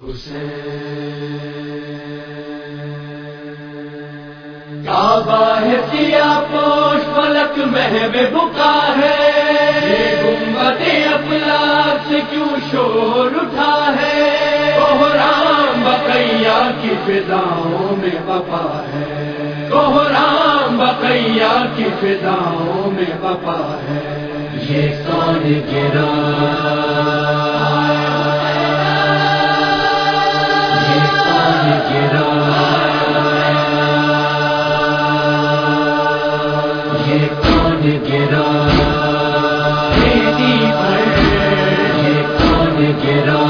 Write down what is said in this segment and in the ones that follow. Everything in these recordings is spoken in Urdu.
کعبہ ہے سیاہ پوش فلک محو بقا ہے، یہ گنبد افلاک سے کیوں شور اٹھا ہے؟ کوہرام بقیہ کی فضاؤں میں وفا ہے، کوہرام بقیہ کی فضاؤں میں وفا ہے۔ یہ کون گرا، یہ کون گرا، یہ کون گرا ریتی پر، یہ کون گرا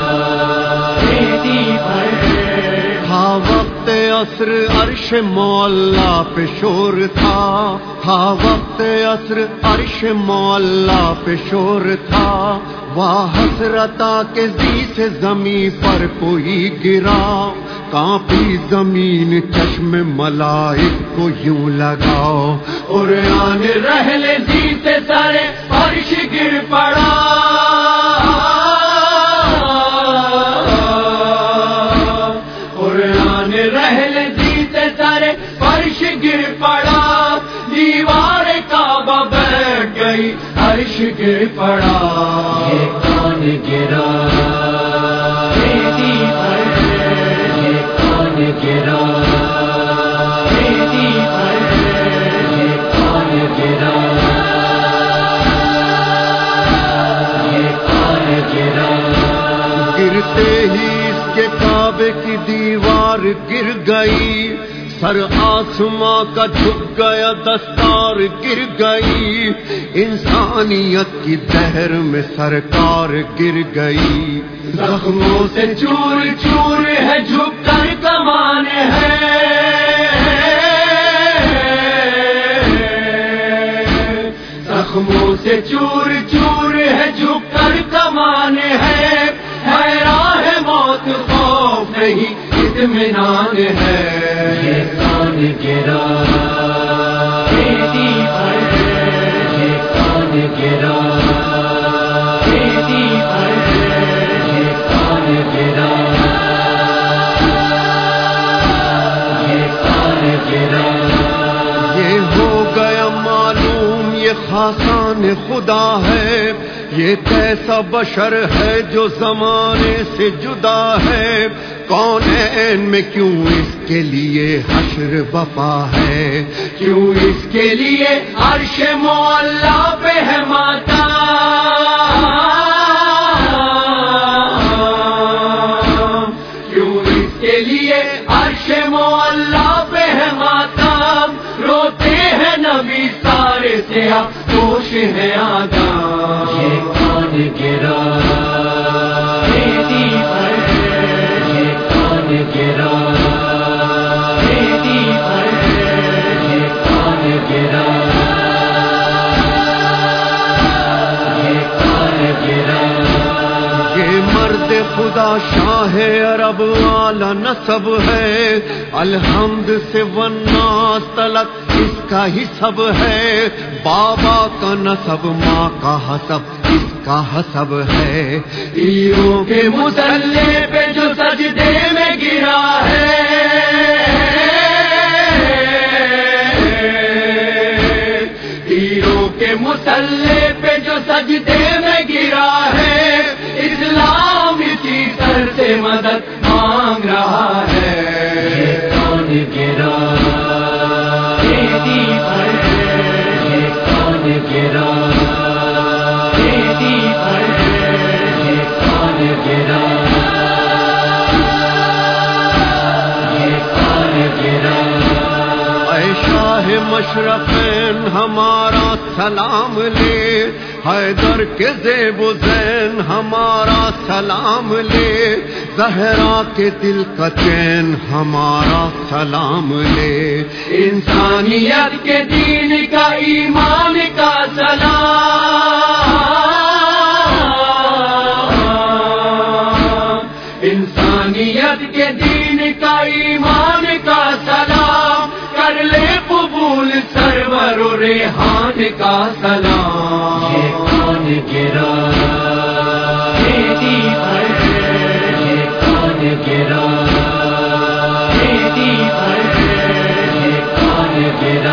ریتی پر۔ تھا وقت عصر عرش معلا پہ شور تھا، تھا وقت عصر عرش معلا پہ شور تھا، واہ حسرتا کہ زی سے زمین پر کوئی گرا، کانپی زمین چشم ملائک کو یوں لگاؤ، قرآن رحل زی سے سارے عرش گر پڑا، قرآن رحل زی سے سارے عرش گر پڑا، دیوار کعبہ بیٹھ گئی عرش گر پڑا۔ یہ کون گرا ریتی پر، یہ کون گرا ریتی پر، یہ کون گرا، یہ کون گرا۔ گرتے ہی اس کے کعبے کی دیوار گر گئی، سر آسماں کا جھک گیا، دستار گر گئی، انسانیت کی دہر میں سرکار گر گئی، زخموں سے چور چور ہے جھک کر کمان ہے، زخموں سے چور چور ہے جھک کر کمان ہے، راہ موت خوف نہیں اطمینان ہے۔ یہ کون گرا ریتی پر، یہ کون گرا ریتی پر، یہ کون گرا، یہ کون گرا۔ یہ ہو گیا معلوم یہ خاصان خدا ہے، یہ کیسا بشر ہے جو زمانے سے جدا ہے، کونین میں کیوں اس کے لیے حشر وفا ہے، کیوں اس کے لیے عرش معلا پہ ہے ماتا، کیوں اس کے لیے عرش معلا پہ ہے ماتا، روتے ہیں نبی سارے سیاہ پوش ہے آدم۔ یہ کون گرا ریتی پر، یہ کون گرا ریتی پر، یہ کون گرا، یہ کون گرا۔ یہ مرد خدا شاہ عرب والا نسب ہے، الحمد سے والناس تلک اس کا ہی سب ہے، بابا کا نسب ماں کا حسب اس کا حسب ہے، تیروں کے مسلح پہ جو سجدے میں گرا ہے، تیروں کے مسلح پہ جو سجدے میں گرا ہے، اسلام کی سر سے مدد مانگ رہا ہے۔ یہ کون گرا ریتی پر، یہ کون گرا ریتی پر، یہ کون گرا، یہ کون گرا۔ اے شاہ مشرقین ہمارا سلام لے، حیدر کے زیب و زین ہمارا سلام لے، زہرا کے دل کا چین ہمارا سلام لے، انسانیت کے دین کا ایمان کا سلام، انسانیت کے دین کا ایمان کا سلام، کر لے قبول سرور و ریحان کا سلام۔ یہ کون گرا ریتی پر، یہ کون گرا